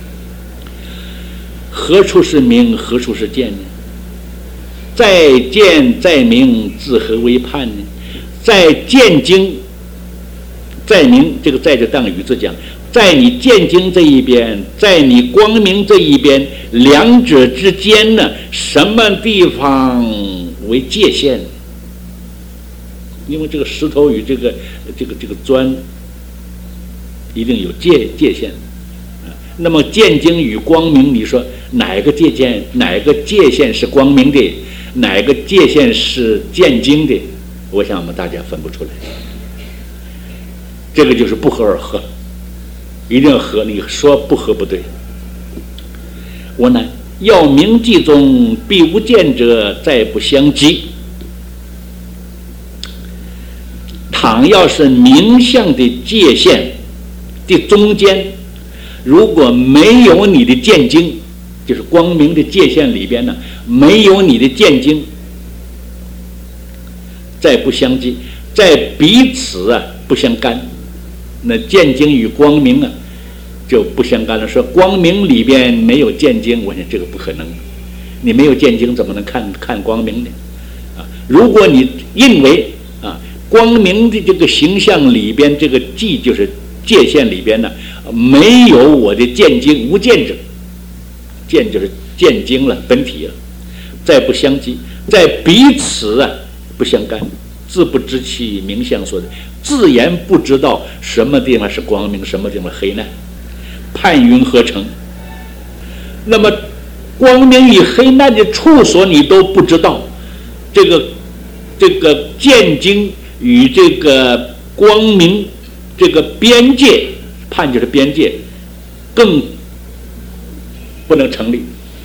何处是明，何处是见呢？在见在明，自何为判呢？在见经，在明，这个在就当语字讲。在你见经这一边，在你光明这一边，两者之间呢，什么地方为界限？因为这个石头与这个这个这个砖一定有界界限啊。那么见经与光明，你说哪个界限？哪个界限是光明的？哪个界限是见经的？我想我们大家分不出来。这个就是不合而合。一定要合，你说不合不对。我呢，要明记中必无见者，再不相及。倘要是明相的界限的中间，如果没有你的见经，就是光明的界限里边呢，没有你的见经，再不相及，在彼此啊不相干。那见经与光明啊就不相干了。说光明里边没有见经，我想这个不可能。你没有见经，怎么能看看光明呢？啊，如果你认为啊，光明的这个形象里边，这个际就是界限里边呢，没有我的见经，无见者，见就是见经了，本体了，再不相及，在彼此啊不相干。自不知其明相所的，自然不知道什么地方是光明，什么地方黑暗，判云合成。那么光明与黑暗的处所你都不知道，这个这个见经与这个光明这个边界，判就是边界，更不能成立。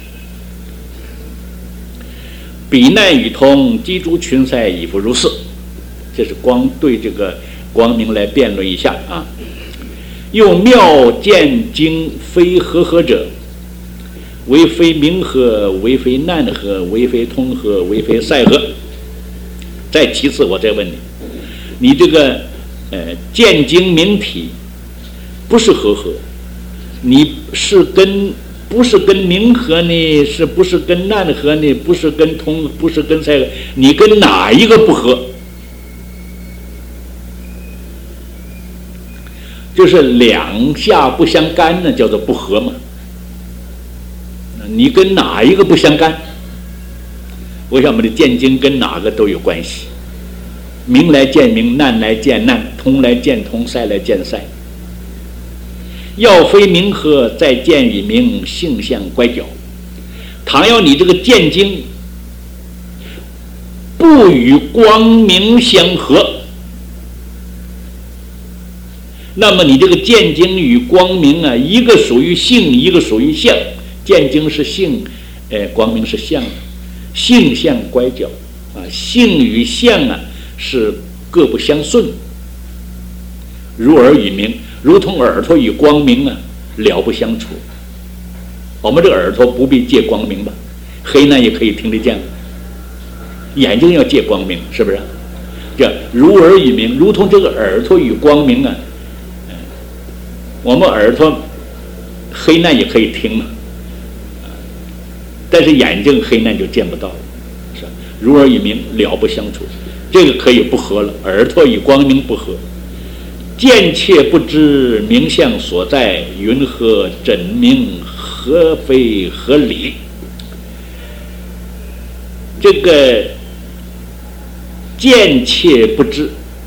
彼难与通，击诸群塞，以复如是。这是光对这个光明来辩论一下啊。又妙见经非和合者，为非明和，为非难和，为非通和，为非塞和。再其次，我再问你，你这个呃见经明体不是和合，你是跟不是跟明和呢？是不是跟难和呢？不是跟通，不是跟塞和？你跟哪一个不合？就是两下不相干呢，叫做不合嘛。你跟哪一个不相干？我想我们的见经跟哪个都有关系。明来见明，难来见难，通来见通，塞来见塞。要非明和，再见与明，性相乖角。倘要你这个见经不与光明相合，那么你这个见经与光明啊，一个属于性，一个属于相。见经是性，呃，光明是相，性相乖角啊，性与相啊是各不相顺。如耳与明，如同耳朵与光明啊了不相处。我们这个耳朵不必借光明吧，黑暗也可以听得见。眼睛要借光明，是不是？这如耳与明，如同这个耳朵与光明啊。我们耳朵黑暗也可以听嘛，但是眼睛黑暗就见不到了，是吧？如耳与明了不相处，这个可以不合了。耳朵与光明不合，见切不知明相所在，云何真明？何非合理？这个见切不知，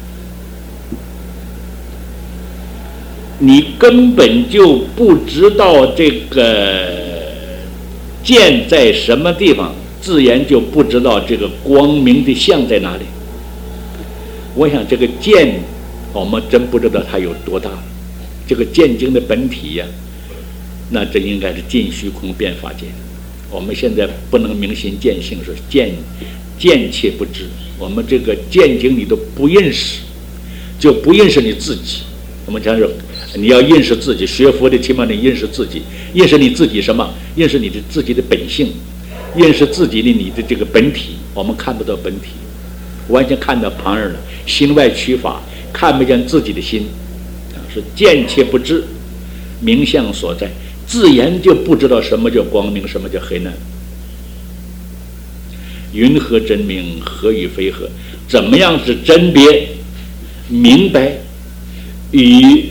你根本就不知道这个见在什么地方，自然就不知道这个光明的相在哪里。我想这个见，我们真不知道它有多大。这个见经的本体呀、啊，那这应该是尽虚空遍法界。我们现在不能明心见性，说见见切不知。我们这个见经你都不认识，就不认识你自己。我们讲说，你要认识自己，学佛的起码你认识自己，认识你自己什么？认识你的自己的本性，认识自己的你的这个本体。我们看不到本体，完全看到旁人了，心外取法，看不见自己的心，是见切不知明相所在，自然就不知道什么叫光明，什么叫黑暗。云何真明？何与非合？怎么样是甄别明白与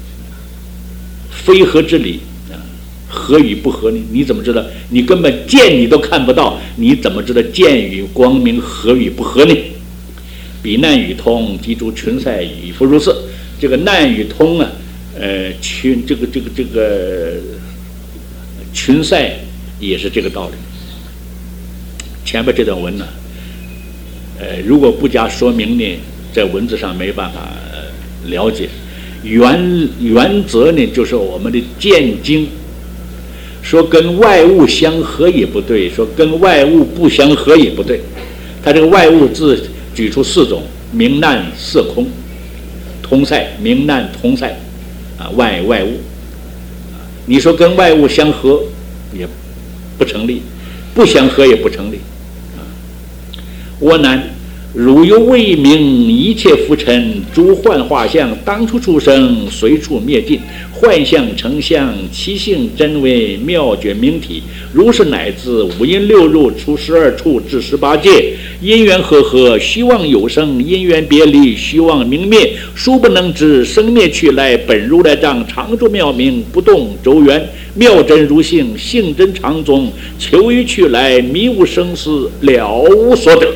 非合之理啊？合与不合呢？你怎么知道？你根本见你都看不到，你怎么知道见与光明合与不合呢？彼难与通，击诸群塞，以复如是。这个难与通啊，呃，群这个这个这个群塞也是这个道理。前面这段文呢、啊，呃，如果不加说明呢，在文字上没办法、呃、了解。原原则呢，就是我们的见经，说跟外物相合也不对，说跟外物不相合也不对。它这个外物字举出四种：明难色空、通塞、明难通塞啊，外外物。你说跟外物相合也不成立，不相合也不成立。我难，汝犹未明，一切浮尘，诸幻化相，当初出生，随处灭尽，幻象成相，其性真为妙觉明体。如是乃至五阴六入，出十二处，至十八界，因缘和合，虚妄有生，因缘别离，虚妄明灭，殊不能知，生灭去来，本如来藏，常住妙明，不动周圆，妙真如性，性真常踪，求于去来，迷无生死，了无所得。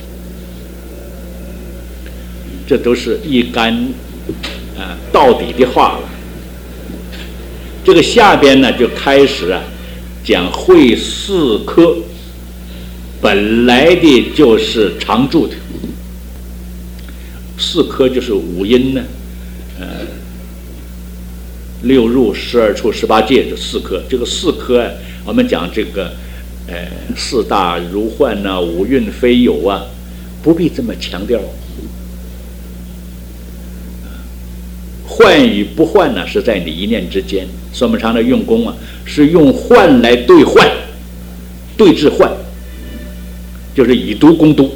这都是一竿啊到底的话了。这个下边呢就开始啊讲会四科，本来的就是常住的，四科就是五阴呢， 呃，六入、十二处、十八界这四科。这个四科啊，我们讲这个，呃，四大如幻呐、啊，五蕴非有啊，不必这么强调。幻与不幻呢，是在你一念之间。所以我们常常用功啊，是用幻来对幻，对治幻，就是以毒攻毒。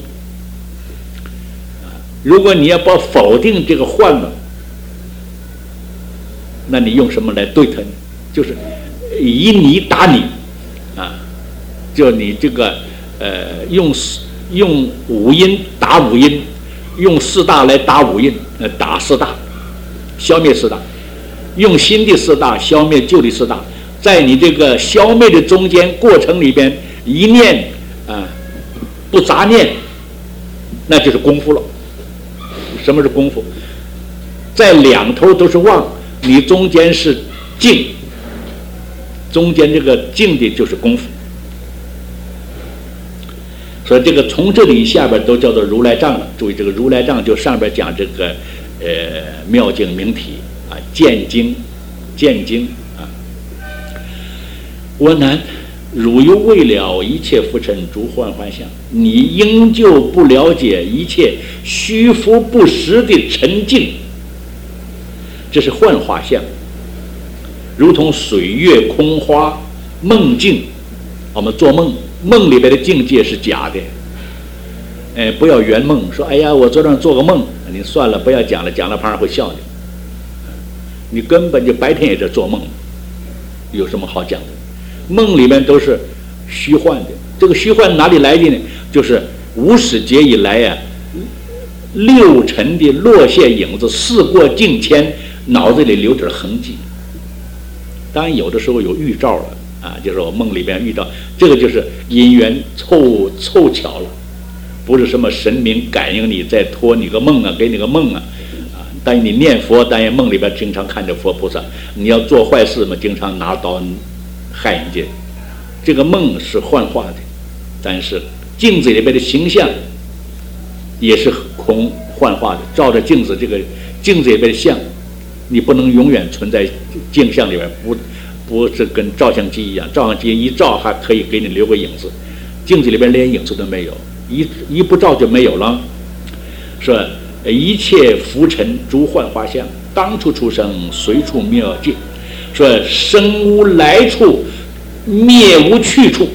如果你要把否定这个幻了，那你用什么来对它呢？就是以你打你啊，就你这个呃，用用五阴打五阴，用四大来打五阴，呃，打四大，消灭四大，用新的四大消灭旧的四大，在你这个消灭的中间过程里边，一念啊不杂念，那就是功夫了。什么是功夫？在两头都是妄，你中间是静，中间这个静的就是功夫。所以这个从这里下边都叫做如来藏了。注意，这个如来藏就上边讲这个呃妙境明体啊，见经，见经啊。我难，汝犹未了一切浮尘诸幻幻象，你应就不了解一切虚浮不实的沉静，这是幻化相，如同水月空花梦境。我们做梦，梦里边的境界是假的，哎，不要圆梦，说哎呀，我昨天做个梦，你算了，不要讲了，讲了旁人会笑你。你根本就白天也在做梦，有什么好讲的？梦里面都是虚幻的，这个虚幻哪里来的呢？就是无始劫以来呀、啊，六尘的落谢影子，事过境迁，脑子里留点痕迹。当然有的时候有预兆了啊，就是我梦里边遇到这个，就是因缘凑凑巧了，不是什么神明感应你在托你个梦啊，给你个梦啊。但你念佛，但愿梦里边经常看着佛菩萨。你要做坏事嘛，经常拿刀害人家。这个梦是幻化的，但是镜子里边的形象也是空幻化的。照着镜子，这个镜子里边的像，你不能永远存在镜像里边，不不是跟照相机一样，照相机一照还可以给你留个影子，镜子里边连影子都没有，一一不照就没有了。说一切浮尘诸幻化相，当处出生，随处灭尽。说生无来处，灭无去处。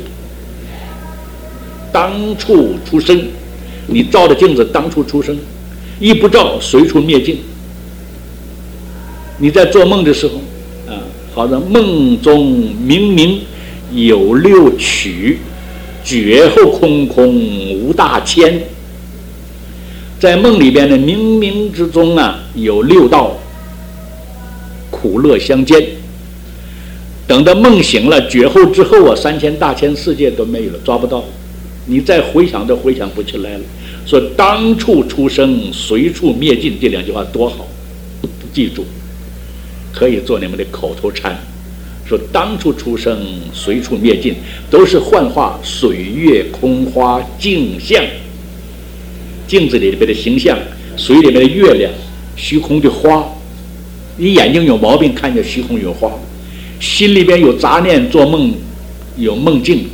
当处出生，你照着镜子当处出生，一不照随处灭尽。你在做梦的时候啊，好像梦中明明有六曲，觉后空空无大千。在梦里边呢，冥冥之中啊，有六道苦乐相间。等到梦醒了，觉后之后啊，三千大千世界都没有了，抓不到。你再回想都回想不起来了。说当处出生，随处灭尽，这两句话多好，记住，可以做你们的口头禅。说当处出生，随处灭尽，都是幻化水月空花镜像。镜子里边的形象，水里面的月亮，虚空的花，你眼睛有毛病，看见虚空有花，心里边有杂念，做梦有梦境。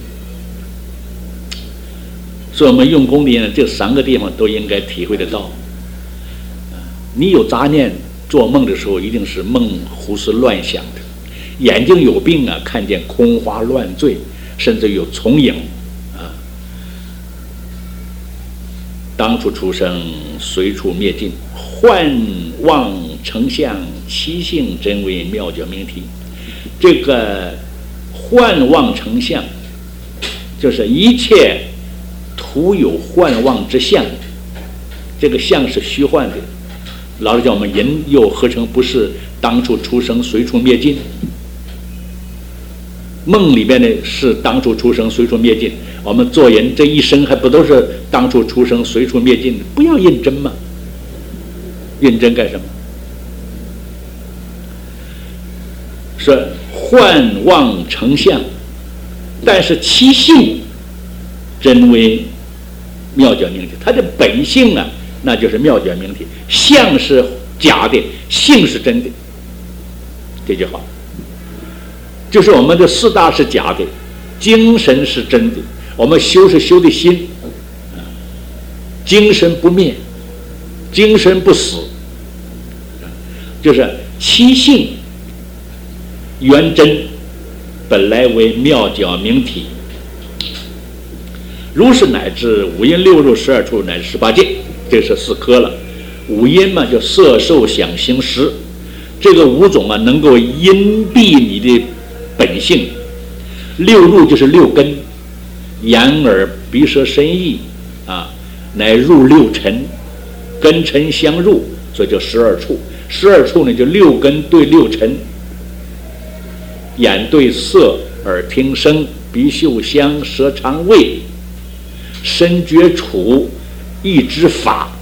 所以我们用功的人，这三个地方都应该体会得到。你有杂念，做梦的时候一定是梦胡思乱想的，眼睛有病啊，看见空花乱坠，甚至有重影。当处出生，随处灭尽，幻妄成相，七性真为妙觉明体。这个幻妄成相，就是一切徒有幻妄之相，这个相是虚幻的。老师叫我们人又何成不是当处出生，随处灭尽？梦里边的是当处出生，随处灭尽。我们做人这一生还不都是当处出生，随处灭尽的？不要认真嘛，认真干什么？说幻妄成相，但是其性真为妙觉明体，它的本性啊，那就是妙觉明体。相是假的，性是真的。这句话就是我们的四大是假的，精神是真的。我们修是修的心，精神不灭，精神不死，就是其性原真，本来为妙觉明体。如是乃至五阴六入十二处乃至十八界，这是四科了。五阴嘛，就色受想行识，这个五种啊，能够隐蔽你的本性。六入就是六根，眼耳鼻舌身意啊，乃入六尘，根尘相入，所以叫十二处。十二处呢，就六根对六尘，眼对色，耳听声，鼻嗅香，舌尝味，身觉处，意知法。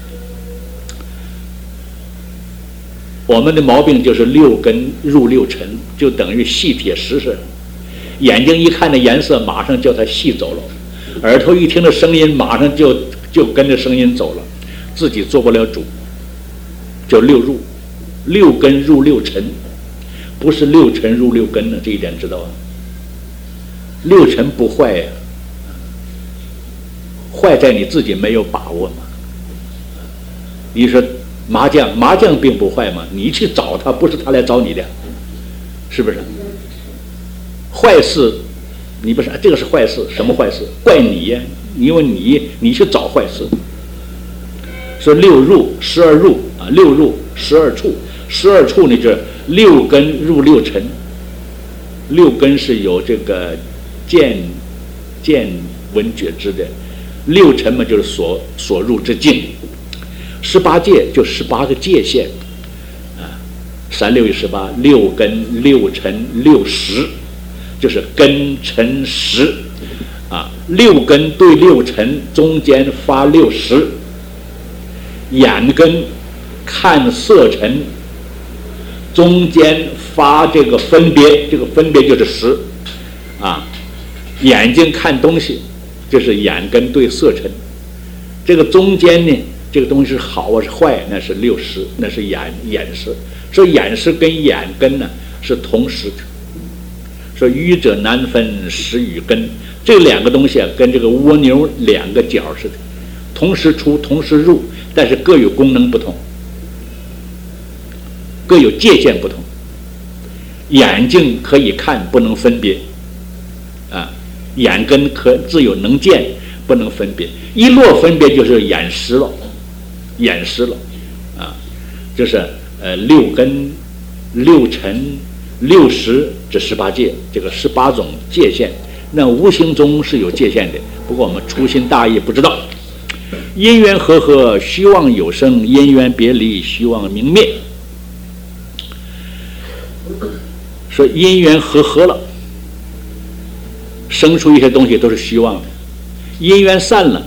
我们的毛病就是六根入六尘，就等于细铁石似的。眼睛一看那颜色，马上叫它细走了；耳朵一听到声音，马上就就跟着声音走了，自己做不了主，叫六入。六根入六尘，不是六尘入六根呢，这一点知道啊？六尘不坏呀、啊，坏在你自己没有把握嘛。你说麻将，麻将并不坏嘛，你去找他，不是他来找你的，是不是？坏事，你不是这个是坏事，什么坏事？怪你呀！因为你你去找坏事。说六入十二入啊，六入十二处，十二处呢就是六根入六尘。六根是有这个见见闻觉知的，六尘嘛就是所所入之境。十八界就十八个界限啊，三六一十八，六根六尘六识，就是根尘识啊。六根对六尘，中间发六识。眼根看色尘，中间发这个分别，这个分别就是识啊。眼睛看东西，就是眼根对色尘，这个中间呢，这个东西是好啊是坏，那是六识，那是眼眼识。说眼识跟眼根呢是同时的。说愚者难分识与根，这两个东西啊，跟这个蜗牛两个角似的，同时出，同时入，但是各有功能不同，各有界限不同。眼睛可以看，不能分别啊；眼根可自有能见，不能分别。一落分别就是眼识了，眼识了啊，就是呃六根、六尘、六识这十八界，这个十八种界限，那无形中是有界限的。不过我们粗心大意不知道。因缘和合，虚妄有生；因缘别离，虚妄明灭。说因缘和合了，生出一些东西都是虚妄的；因缘散了，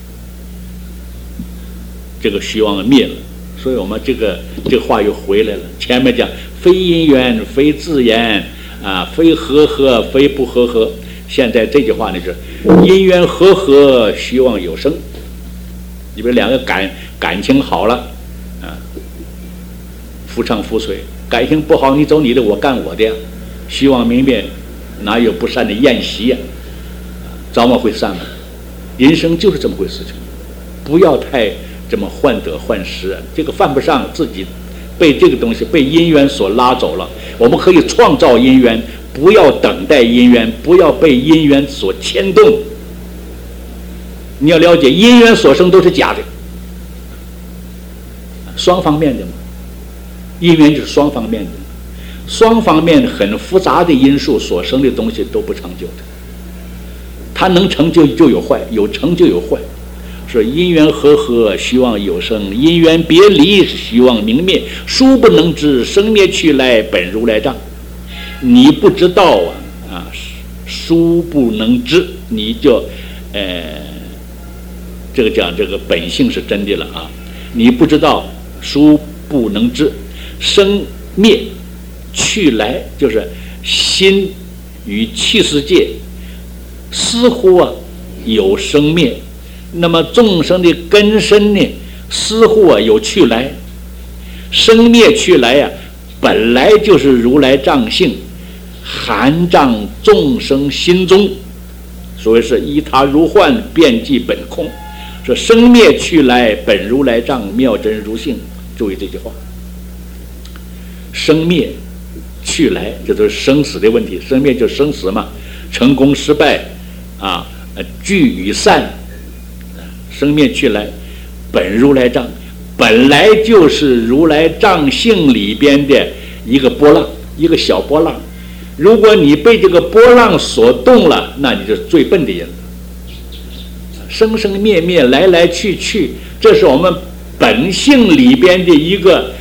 这个虚妄灭了。所以我们这个这个话又回来了。前面讲非因缘，非自然啊，非和合，非不和合。现在这句话呢是因缘和合，虚妄有生。你比如两个感感情好了，啊，夫唱妇随；感情不好，你走你的，我干我的呀。虚妄明灭，哪有不散的宴席呀？早晚会散的。人生就是这么回事情，不要太这么患得患失啊。这个犯不上自己被这个东西被因缘所拉走了。我们可以创造因缘，不要等待因缘，不要被因缘所牵动。你要了解，因缘所生都是假的，双方面的嘛。因缘就是双方面的，双方面很复杂的因素所生的东西都不长久的。它能成就就有坏，有成就有坏。说因缘和合，虚妄有生；因缘别离，虚妄明灭。殊不能知，生灭去来，本如来藏。你不知道啊啊，殊不能知，你就呃。这个讲这个本性是真的了啊，你不知道，殊不能知。生灭去来，就是心与气世界似乎啊有生灭，那么众生的根身呢似乎啊有去来， 生灭去来呀、啊，本来就是如来藏性，含藏众生心中。所谓是依他如幻，遍计本空。说生灭去来，本如来藏，妙真如性。注意这句话，生灭去来，这都是生死的问题。生灭就是生死嘛，成功失败啊，聚与散，生灭去来，本如来藏，本来就是如来藏性里边的一个波浪，一个小波浪。如果你被这个波浪所动了，那你就是最笨的人了。生生灭灭，来来去去，这是我们本性里边的一个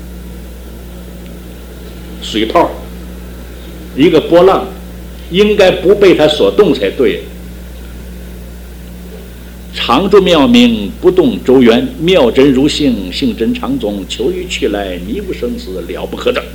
水泡，一个波浪，应该不被它所动才对。常住妙明，不动周圆，妙真如性，性真常总，求于去来，迷不生死，了不可得。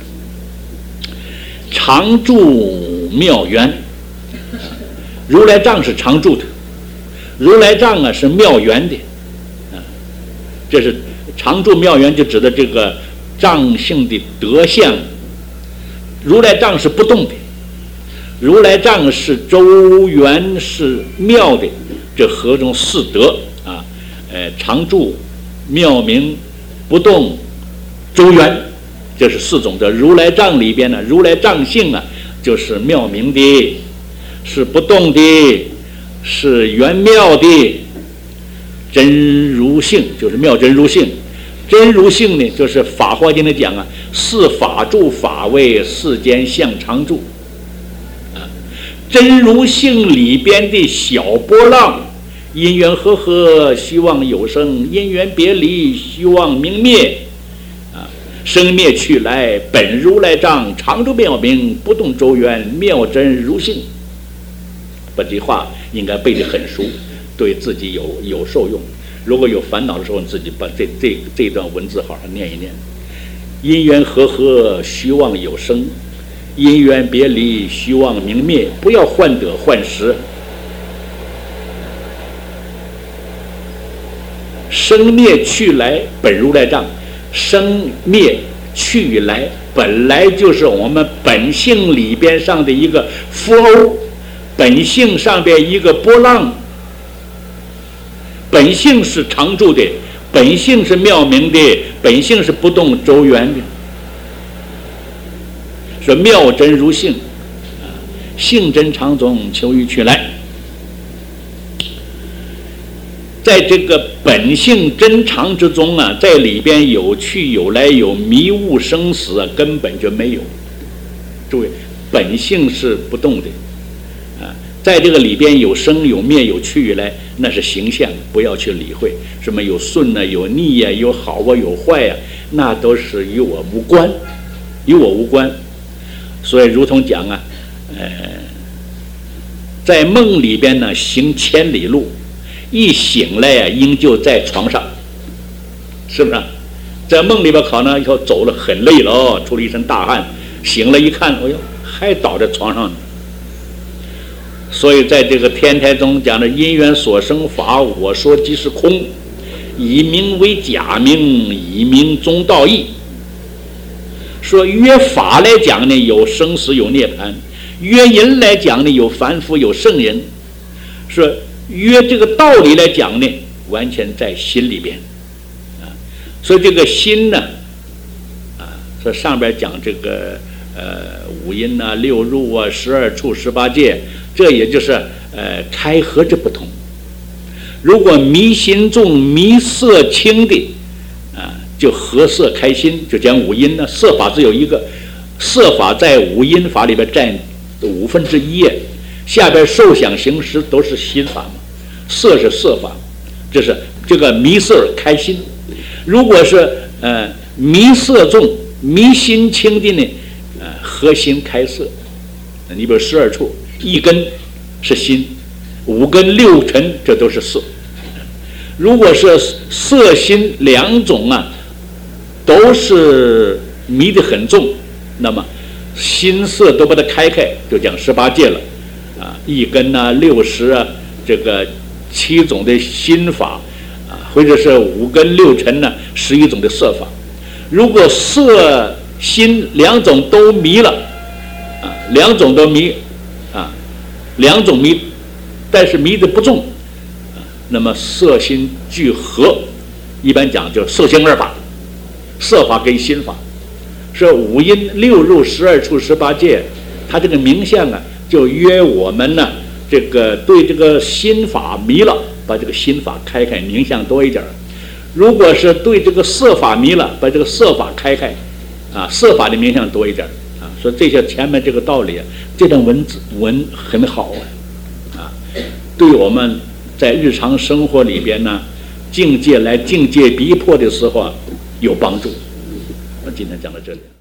常住妙圆，如来藏是常住的，如来藏啊是妙圆的，啊，这是常住妙圆，就指的这个藏性的德相。如来藏是不动的，如来藏是周圆，是妙的，这何种四德啊？呃，常住、妙明、不动、周圆。这是四种的。如来藏里边呢，如来藏性啊，就是妙明的，是不动的，是圆妙的。真如性就是妙真如性，真如性呢，就是《法华经》里讲啊，四法住法位，世间相常住。啊，真如性里边的小波浪，因缘和合，希望有生；因缘别离，希望明灭。生灭去来，本如来藏，常住妙明，不动周圆，妙真如性。把这话应该背得很熟，对自己有有受用。如果有烦恼的时候，你自己把这这这段文字好好念一念。因缘和合，虚妄有生；因缘别离，虚妄明灭。不要患得患失。生灭去来，本如来藏。生灭去来本来就是我们本性里边上的一个浮欧，本性上边一个波浪。本性是常住的，本性是妙明的，本性是不动周圆的。说妙真如性，性真常总，求于去来。在这个本性真常之中啊，在里边有去有来，有迷雾生死啊，根本就没有。诸位，本性是不动的啊，在这个里边有生有灭，有去有来，那是形象，不要去理会。什么有顺啊，有逆呀、啊，有好啊，有坏呀、啊，那都是与我无关，与我无关。所以，如同讲啊，呃，在梦里边呢，行千里路。一醒来啊，应就在床上，是不是？在梦里边考呢，以后走了很累了哦，出了一身大汗，醒了一看，哎呦，还倒在床上呢。所以在这个天台中讲的因缘所生法，我说即是空，以名为假名，以名中道义。说约法来讲呢，有生死有涅槃；约人来讲呢，有凡夫有圣人。说约这个道理来讲呢，完全在心里边啊。所以这个心呢，啊，说上边讲这个呃五阴啊、六入啊、十二处、十八界，这也就是呃开合之不同。如果迷心重、迷色轻的啊，就合色开心，就讲五阴呢。色法只有一个，色法在五阴法里边占五分之一，下边受想行识都是心法嘛。色是色法，这是这个迷色开心。如果是呃迷色重、迷心轻的呢，呃合心开色。你比如十二处，一根是心，五根六尘这都是色。如果是色心两种啊，都是迷得很重，那么心色都把它开开，就讲十八界了啊，一根啊、六十啊，这个七种的心法啊，或者是五根六尘呢，十一种的色法。 如果色心两种都迷了，啊，两种都迷，啊，两种迷，但是迷的不重，啊，那么色心俱合，一般讲就色心二法，色法跟心法，是五阴六入十二处十八界，它这个名相啊，就约我们呢，这个对这个心法迷了，把这个心法开开，名相多一点。如果是对这个色法迷了，把这个色法开开，啊，色法的名相多一点，啊，所以这些前面这个道理啊，这段文字文很好啊，啊，对我们在日常生活里边呢，境界来境界逼迫的时候啊，有帮助。我今天讲到这里。